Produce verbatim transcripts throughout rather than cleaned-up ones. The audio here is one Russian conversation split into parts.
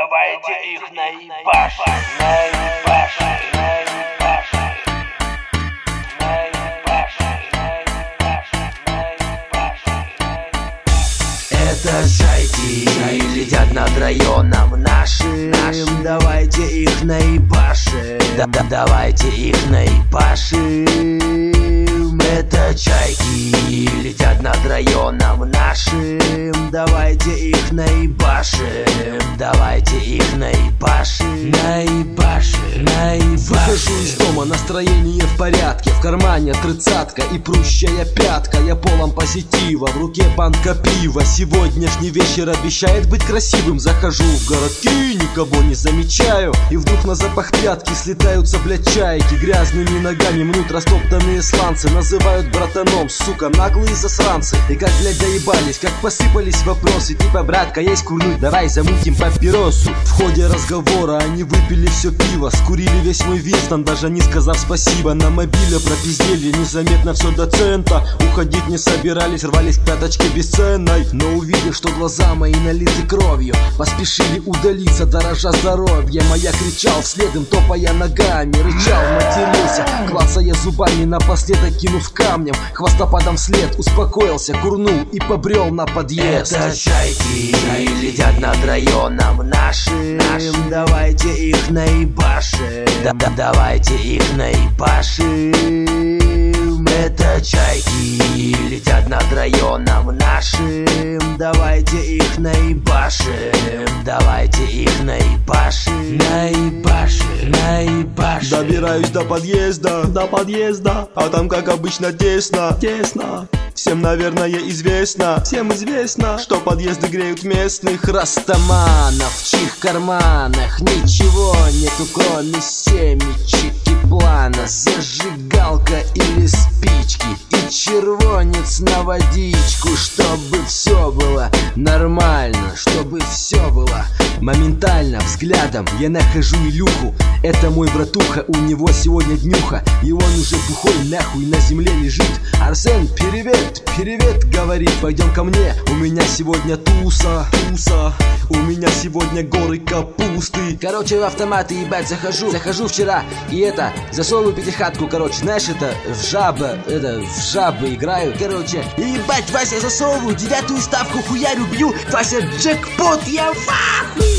Давайте их наебашим, наебашим, наебашим, наебашим, наебашим, наебашим. Это чайки летят над районом нашим, нашим. Давайте их наебашим, да -да давайте их наебашим. Это чайки летят над районом нашим. Давайте их наебашим, давайте их наебашим, наебашим, наебашим. Выхожу из дома, настроение в порядке. В кармане тридцатка и прущая пятка. Я полон позитива, в руке банка пива. Сегодняшний вечер обещает быть красивым. Захожу в городки, никого не замечаю. И вдруг на запах пятки слетаются, блядь, чайки. Грязными ногами мнут растоптанные сланцы. Называют братаном, сука, наглые засранцы. И как, блядь, доебались, как посыпались вопросы. Типа, братка, есть курнуть, давай замутим папиросу. В ходе разговора они выпили все пиво, скурили весь мой Винстон, даже не сказав спасибо. На мобиле пропиздели незаметно все до цента. Уходить не собирались, рвались к пяточке бесценной. Но увидев, что глаза мои налиты кровью, поспешили удалиться, дорожа здоровья. Моя кричал вслед им, топая ногами, рычал, матерился, клацая зубами, напоследок кинув камнем. Хвостопадом вслед успокоился, курнул и побрел на подъезд. Это чайки летят над районом нашим, нашим. Давайте их наебашим, да -да давайте их наебашим. Это чайки летят над районом нашим. Давайте их наебашим, давайте их наебашим, наебашим, наебашим. Добираюсь до подъезда, до подъезда, а там, как обычно, тесно, тесно. Всем, наверное, известно, всем известно, что подъезды греют местных растаманов, в чьих карманах ничего нету, кроме семечек и плана. Зажигалка или спички и червонец на водичку, чтобы все было нормально, чтобы все было моментально. Взглядом я нахожу Илюху, это мой братуха, у него сегодня днюха, и он уже бухой нахуй на земле лежит. Арсен, привет, привет, говорит, пойдем ко мне, у меня сегодня туса, туса, у меня сегодня горы капусты. Короче, в автоматы, ебать, захожу, захожу вчера, и это, засовываю пятихатку, короче, знаешь, это, в жаба, это, в жабы играю, короче, и ебать, Вася, засовываю, девятую ставку хуярю, бью, Вася, джекпот, я в ахуе.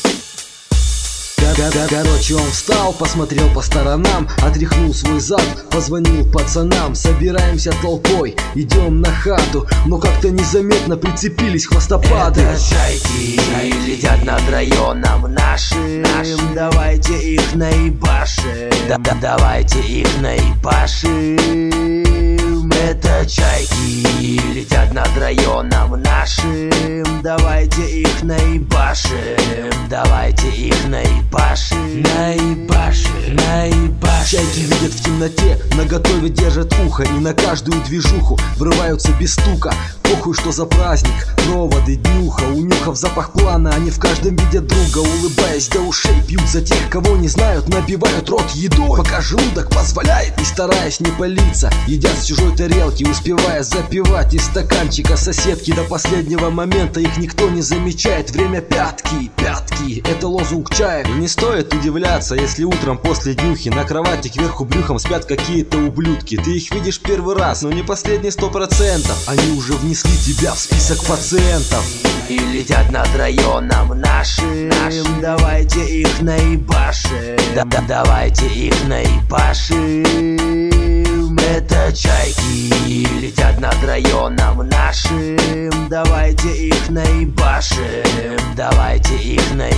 Короче, он встал, посмотрел по сторонам, отряхнул свой зад, позвонил пацанам. Собираемся толпой, идем на хату, но как-то незаметно прицепились хвостопады. Это чайки летят над районом нашим, нашим. Давайте их наебашим, да -да давайте их наебашим. Это чайки летят над районом нашим. Давайте их наебашим, давайте их наебашим, наебашим, наебашим. Чайки видят в темноте, наготове держат ухо, и на каждую движуху врываются без стука. Похуй, что за праздник, проводы, днюха, унюхав запах плана, они в каждом видят друга. Улыбаясь до ушей, пьют за тех, кого не знают, набивают рот едой, пока желудок позволяет, и стараясь не палиться, едят с чужой тарелки, успевая запивать из стаканчика соседки. До последнего момента их никто не замечает. Время пятки, пятки, это лозунг чая. И не стоит удивляться, если утром после днюхи на кровати кверху брюхом спят какие-то ублюдки. Ты их видишь первый раз, но не последний сто процентов. Они уже внесли тебя в список пациентов. И летят над районом нашим, нашим. Давайте их наебашим, да -да давайте их наебашим. Это чайки летят над районом нашим. Давайте их наебашим, давайте их наебашим.